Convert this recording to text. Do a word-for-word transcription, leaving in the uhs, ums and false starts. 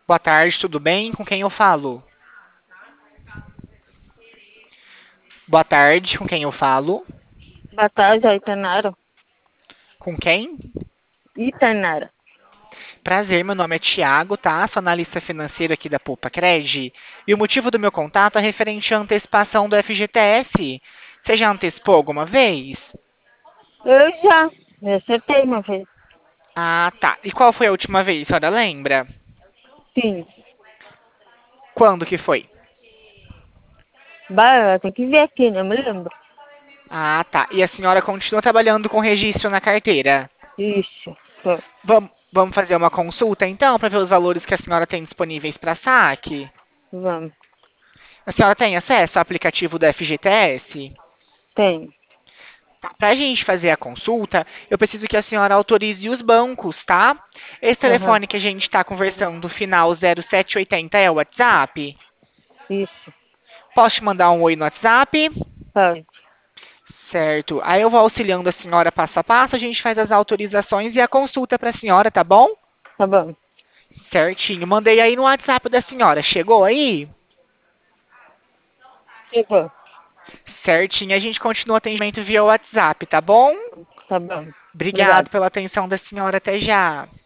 Boa tarde, tudo bem? Com quem eu falo? Boa tarde, com quem eu falo? Boa tarde, é Itanara. Com quem? Itanara. Prazer, meu nome é Tiago, tá? Sou analista financeiro aqui da Poupa Cred. E o motivo do meu contato é referente à antecipação do F G T S. Você já antecipou alguma vez? Eu já, eu acertei uma vez. Ah, tá. E qual foi a última vez? A senhora lembra? Sim. Quando que foi? Bah, tem que ver aqui, não me lembro. Ah, tá. E a senhora continua trabalhando com registro na carteira? Isso. Foi. Vamos, vamos fazer uma consulta então para ver os valores que a senhora tem disponíveis para saque? Vamos. A senhora tem acesso ao aplicativo do F G T S? Tem. Para a gente fazer a consulta, eu preciso que a senhora autorize os bancos, tá? Esse Aham. telefone que a gente está conversando, final zero sete oitenta, é o WhatsApp? Isso. Posso te mandar um oi no WhatsApp? Pode. Certo. Aí eu vou auxiliando a senhora passo a passo, a gente faz as autorizações e a consulta para a senhora, tá bom? Tá bom. Certinho. Mandei aí no WhatsApp da senhora. Chegou aí? Chegou. Certinho. A gente continua o atendimento via WhatsApp, tá bom? Tá bom. Obrigado Obrigado. pela atenção da senhora. Até já.